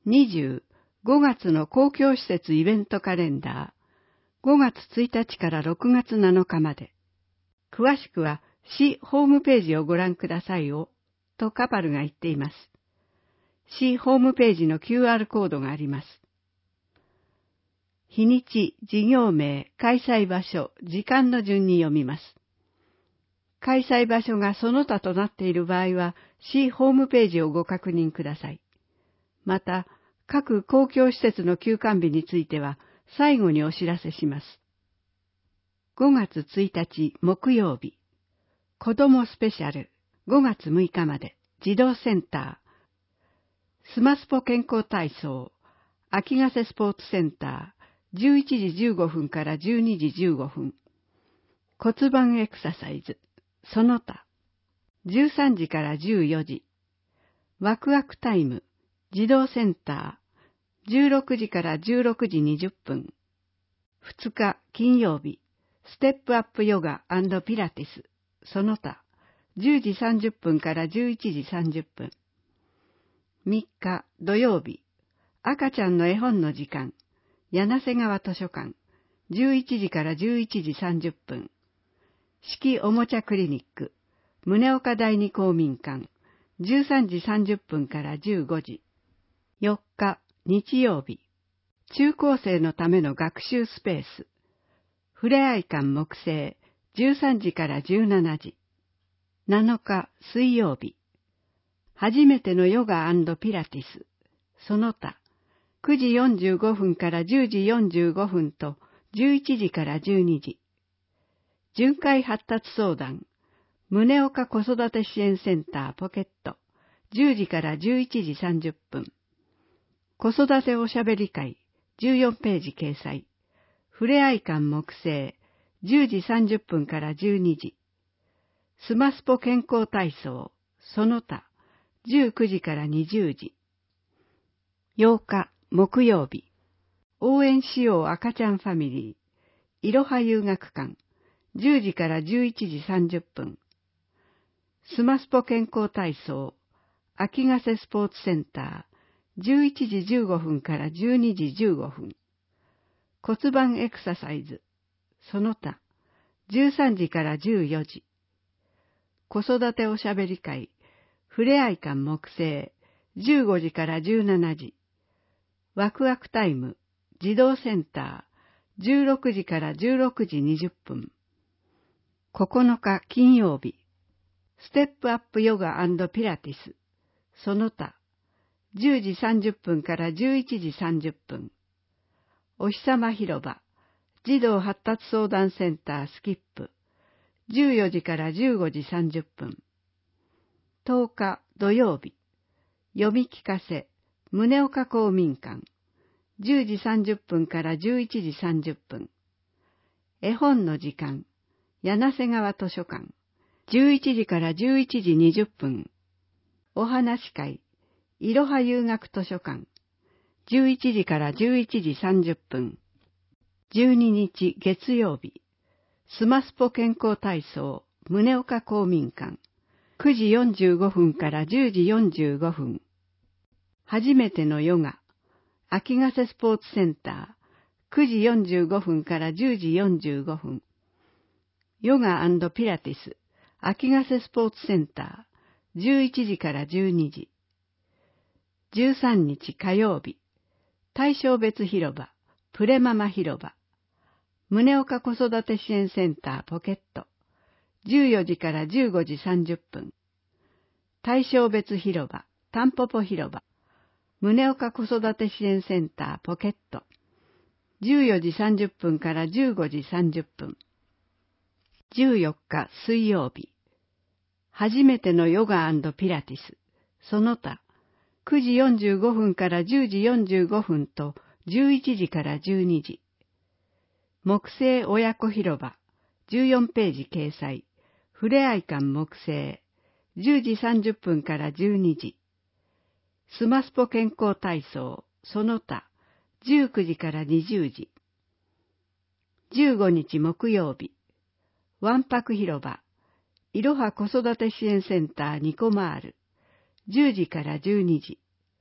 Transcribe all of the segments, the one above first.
20、5月の公共施設イベントカレンダー、5月1日から6月7日まで。詳しくは市ホームページをご覧くださいよ、とカパルが言っています。市ホームページの QR コードがあります。日にち、事業名、開催場所、時間の順に読みます。開催場所がその他となっている場合は、市ホームページをご確認ください。また、各公共施設の休館日については、最後にお知らせします。5月1日木曜日、子どもスペシャル、5月6日まで、児童センター、スマスポ健康体操、秋ヶ瀬スポーツセンター、11時15分から12時15分、骨盤エクササイズ、その他、13時から14時、ワクワクタイム、児童センター、16時から16時20分、2日金曜日、ステップアップヨガ&ピラティス、その他、10時30分から11時30分、3日土曜日、赤ちゃんの絵本の時間、柳瀬川図書館、11時から11時30分、四季おもちゃクリニック、宗岡第二公民館、13時30分から15時。4日、日曜日、中高生のための学習スペース、ふれあい館木星、13時から17時。7日、水曜日、初めてのヨガ&ピラティス、その他、9時45分から10時45分と11時から12時。巡回発達相談、宗岡子育て支援センターポケット、10時から11時30分。子育ておしゃべり会、14ページ掲載。ふれあい館木星、10時30分から12時。スマスポ健康体操、その他、19時から20時。8日、木曜日、応援しよう赤ちゃんファミリー、いろは遊学館、10時から11時30分。スマスポ健康体操、秋ヶ瀬スポーツセンター、11時15分から12時15分。骨盤エクササイズ、その他、13時から14時。子育ておしゃべり会、ふれあい館木星、15時から17時。ワクワクタイム、児童センター、16時から16時20分。9日金曜日、ステップアップヨガ&ピラティス、その他、10時30分から11時30分。お日様広場、児童発達相談センタースキップ、14時から15時30分。10日土曜日、読み聞かせ、宗岡公民館、10時30分から11時30分。絵本の時間、柳瀬川図書館、11時から11時20分。お話会、いろは遊学図書館、11時から11時30分。12日月曜日、スマスポ健康体操、宗岡公民館、9時45分から10時45分。初めてのヨガ、秋ヶ瀬スポーツセンター、9時45分から10時45分。ヨガ&ピラティス、秋ヶ瀬スポーツセンター、11時から12時。13日火曜日、対象別広場、プレママ広場、宗岡子育て支援センターポケット、14時から15時30分。対象別広場、タンポポ広場、宗岡子育て支援センターポケット、14時30分から15時30分。14日水曜日、初めてのヨガ&ピラティス、その他、9時45分から10時45分と11時から12時。木星親子広場、14ページ掲載、ふれあい館木星、10時30分から12時。スマスポ健康体操、その他、19時から20時。15日木曜日、わんぱく広場、いろは子育て支援センターニコマール、10時から12時。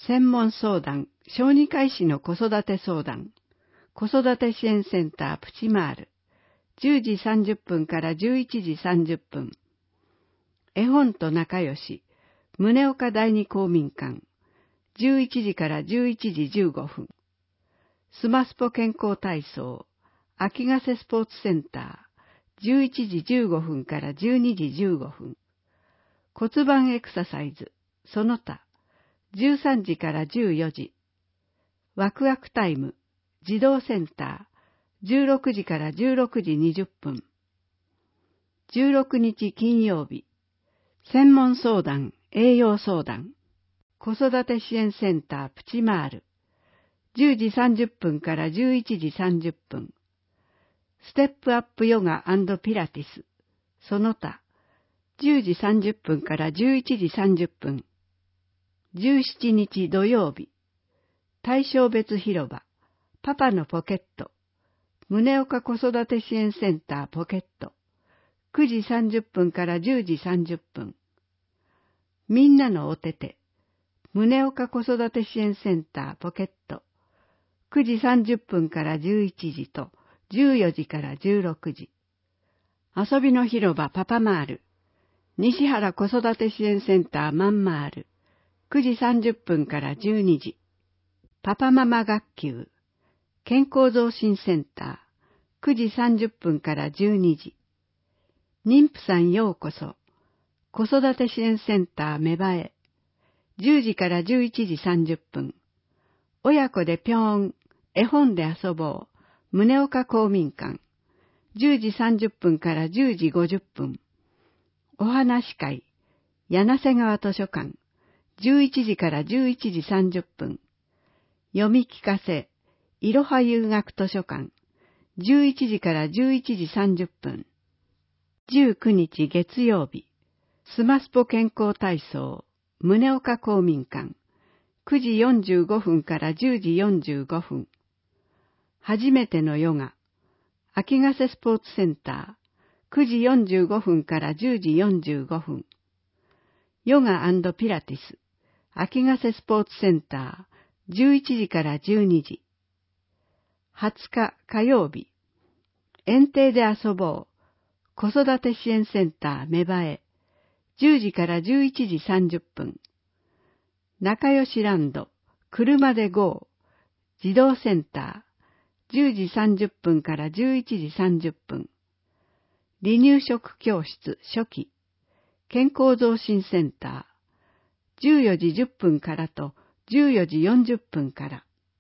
専門相談、小児科医師の子育て相談、子育て支援センタープチマール、10時30分から11時30分。絵本と仲良し、宗岡第二公民館、11時から11時15分。スマスポ健康体操、秋ヶ瀬スポーツセンター、11時15分から12時15分。骨盤エクササイズ、その他、13時から14時。ワクワクタイム、児童センター、16時から16時20分。16日金曜日、専門相談、栄養相談、子育て支援センタープチマール、10時30分から11時30分。ステップアップヨガ&ピラティス、その他、10時30分から11時30分。17日土曜日、対象別広場、パパのポケット、宗岡子育て支援センターポケット、9時30分から10時30分。みんなのお手手、宗岡子育て支援センターポケット、9時30分から11時と14時から16時。遊びの広場パパマール、西原子育て支援センターマンマール、9時30分から12時。パパママ学級、健康増進センター、9時30分から12時。妊婦さんようこそ、子育て支援センター芽生え、10時から11時30分。親子でぴょーん、絵本で遊ぼう、宗岡公民館、10時30分から10時50分。お話会、柳瀬川図書館、11時から11時30分。読み聞かせ、いろは遊学図書館、11時から11時30分。19日月曜日、スマスポ健康体操、宗岡公民館、9時45分から10時45分。初めてのヨガ、秋ヶ瀬スポーツセンター、9時45分から10時45分。ヨガ&ピラティス、秋ヶ瀬スポーツセンター、11時から12時。20日火曜日、園庭で遊ぼう、子育て支援センター芽生え、10時から11時30分。仲良しランド、車で GO、児童センター、10時30分から11時30分。離乳食教室初期、健康増進センター、14時10分からと14時40分から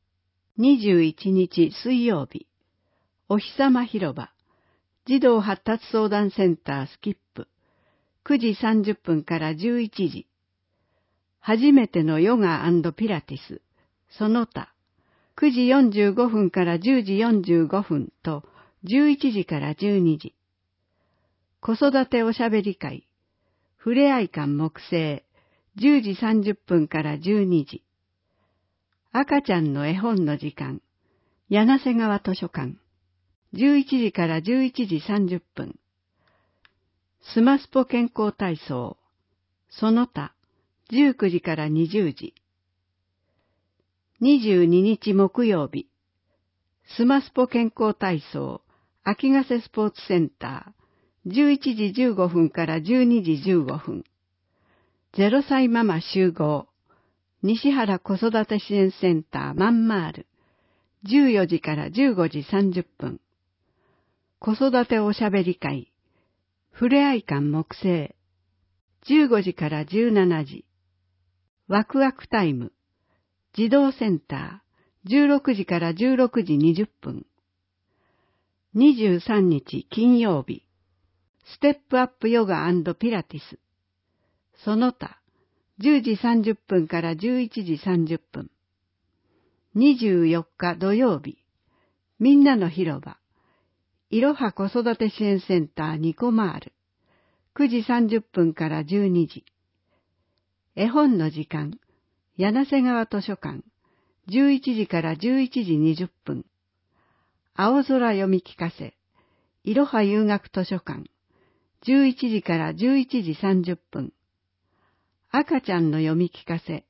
。21日水曜日、お日様広場、児童発達相談センタースキップ、9時30分から11時。初めてのヨガ&ピラティス、その他、9時45分から10時45分と11時から12時。子育ておしゃべり会、ふれあい館木星、10時30分から12時。赤ちゃんの絵本の時間、柳瀬川図書館、11時から11時30分。スマスポ健康体操、その他、19時から20時。22日木曜日、スマスポ健康体操、秋ヶ瀬スポーツセンター、11時15分から12時15分。0歳ママ集合、西原子育て支援センターマンマール、14時から15時30分。子育ておしゃべり会、ふれあい館木星、15時から17時。ワクワクタイム、児童センター、16時から16時20分。23日金曜日、ステップアップヨガ&ピラティス。その他、10時30分から11時30分。24日土曜日、みんなの広場、いろは子育て支援センターニコマール、9時30分から12時。絵本の時間、柳瀬川図書館、11時から11時20分。青空読み聞かせ、いろは遊学図書館、11時から11時30分。赤ちゃんの読み聞かせ、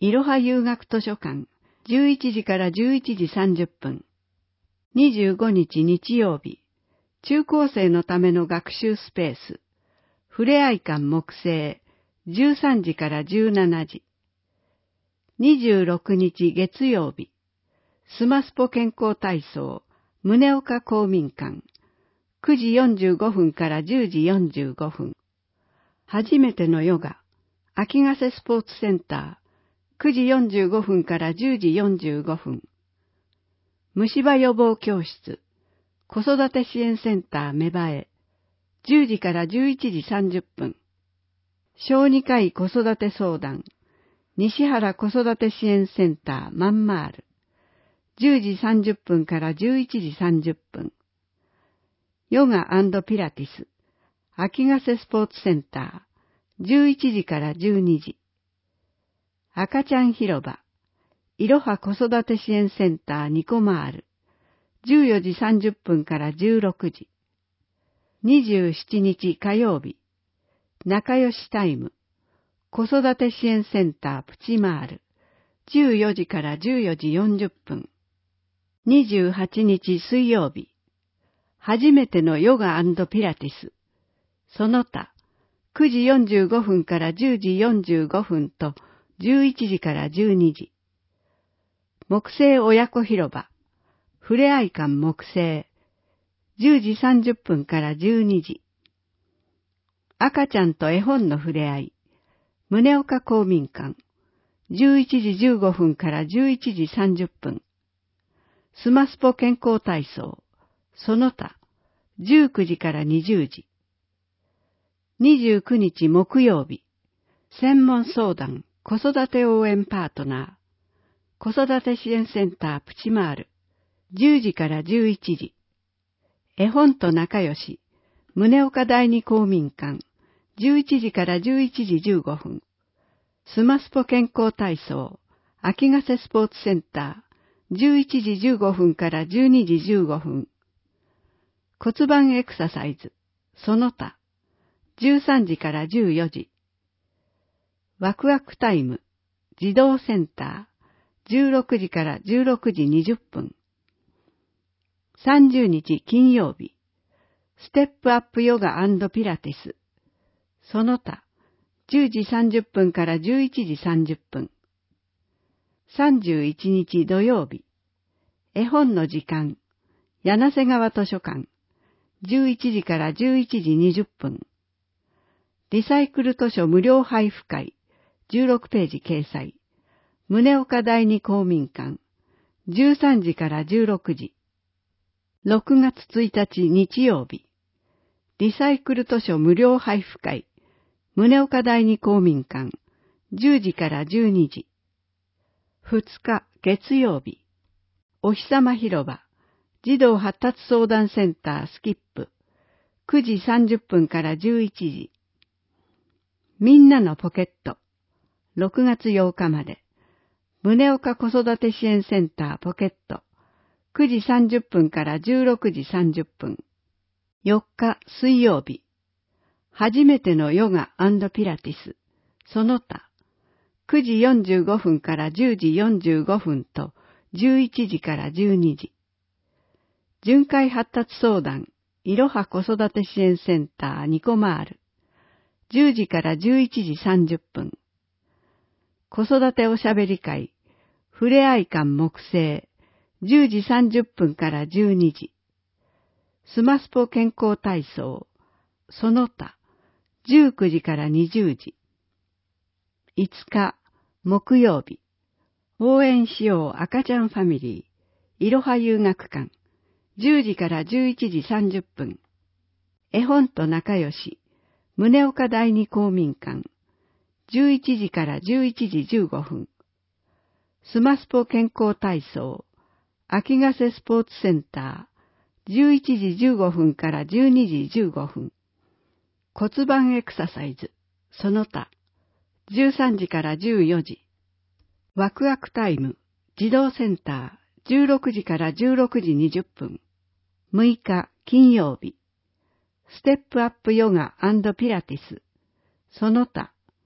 いろは遊学図書館、11時から11時30分。25日日曜日、中高生のための学習スペース、ふれあい館木星、13時から17時。26日月曜日、スマスポ健康体操、宗岡公民館、9時45分から10時45分。初めてのヨガ、秋ヶ瀬スポーツセンター、9時45分から10時45分。虫歯予防教室、子育て支援センター芽生え、10時から11時30分。小児科医子育て相談、西原子育て支援センターマンマール、10時30分から11時30分。ヨガ&ピラティス、秋ヶ瀬スポーツセンター、11時から12時。赤ちゃん広場、いろは子育て支援センターニコマール、14時30分から16時。27日火曜日、仲良しタイム、子育て支援センタープチマール、14時から14時40分。28日水曜日、初めてのヨガ&ピラティス、その他、9時45分から10時45分と11時から12時。木星親子広場、ふれあい館木星、10時30分から12時。赤ちゃんと絵本のふれあい、宗岡公民館、11時15分から11時30分。スマスポ健康体操、その他、19時から20時。29日木曜日、専門相談子育て応援パートナー、子育て支援センタープチマール、10時から11時。絵本と仲良し、宗岡第二公民館、11時から11時15分。スマスポ健康体操、秋ヶ瀬スポーツセンター、11時15分から12時15分。骨盤エクササイズ、その他、13時から14時。ワクワクタイム、児童センター、16時から16時20分。30日金曜日、ステップアップヨガ&ピラティス、その他、10時30分から11時30分。31日土曜日、絵本の時間、柳瀬川図書館、11時から11時20分。リサイクル図書無料配布会、16ページ掲載。宗岡第二公民館、13時から16時。6月1日日曜日、リサイクル図書無料配布会、宗岡第二公民館、10時から12時。2日月曜日、お日様広場、児童発達相談センタースキップ、9時30分から11時。みんなのポケット、6月8日まで。宗岡子育て支援センターポケット、9時30分から16時30分。4日水曜日、初めてのヨガ&ピラティス、その他、9時45分から10時45分と11時から12時。巡回発達相談、いろは子育て支援センターニコマール、10時から11時30分。子育ておしゃべり会、ふれあい館木星、10時30分から12時。スマスポ健康体操、その他、19時から20時。5日、木曜日、応援しよう赤ちゃんファミリー、いろは遊学館、10時から11時30分。絵本と仲良し、宗岡第二公民館、11時から11時15分。スマスポ健康体操、秋ヶ瀬スポーツセンター、11時15分から12時15分。骨盤エクササイズ、その他、13時から14時。ワクワクタイム、児童センター、16時から16時20分。6日金曜日、ステップアップヨガ&ピラティス、その他、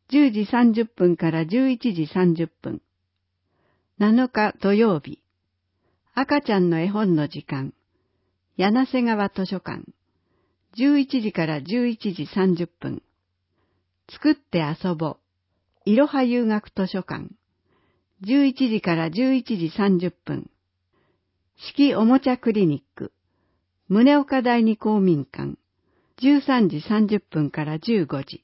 10時30分から11時30分。7日土曜日、赤ちゃんの絵本の時間、柳瀬川図書館、11時から11時30分。作って遊ぼう、いろは遊学図書館、11時から11時30分。四季おもちゃクリニック、宗岡第二公民館、13時30分から15時。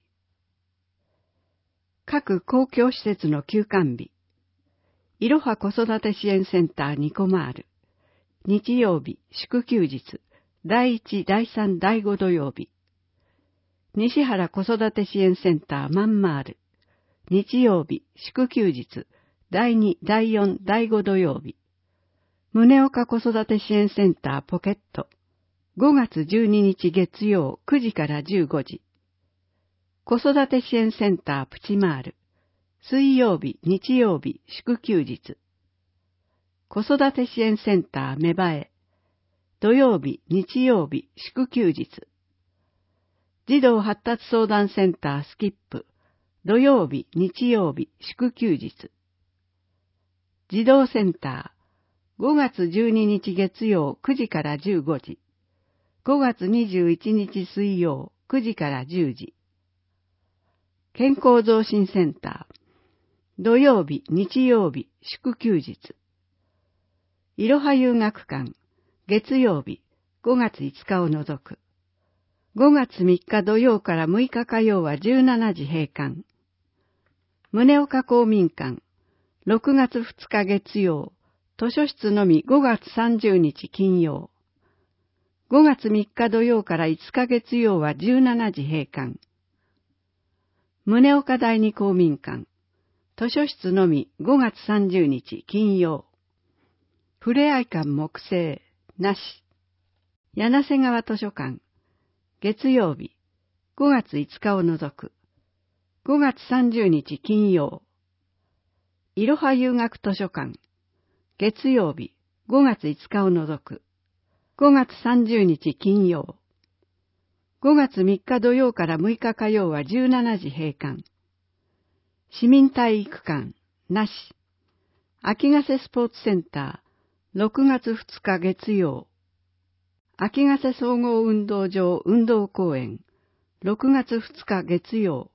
各公共施設の休館日。いろは子育て支援センターニコマール。日曜日、祝休日、第1、第3、第5土曜日。西原子育て支援センターマンマール。日曜日、祝休日、第2、第4、第5土曜日。宗岡子育て支援センターポケット。5月12日月曜9時から15時。子育て支援センタープチマール。水曜日、日曜日、祝休日。子育て支援センター芽生え。土曜日、日曜日、祝休日。児童発達相談センタースキップ。土曜日、日曜日、祝休日。児童センター。5月12日月曜9時から15時。5月21日水曜9時から10時。健康増進センター。土曜日、日曜日、祝休日。いろは遊学館。月曜日、5月5日を除く。5月3日土曜から6日火曜は17時閉館。宗岡公民館。6月2日月曜。図書室のみ5月30日金曜。5月3日土曜から5日月曜は17時閉館。宗岡第二公民館。図書室のみ5月30日金曜。ふれあい館木製、なし。柳瀬川図書館。月曜日、5月5日を除く。5月30日金曜。いろは遊学図書館。月曜日、5月5日を除く。5月30日金曜。5月3日土曜から6日火曜は17時閉館。市民体育館、なし。秋ヶ瀬スポーツセンター、6月2日月曜。秋ヶ瀬総合運動場運動公園、6月2日月曜。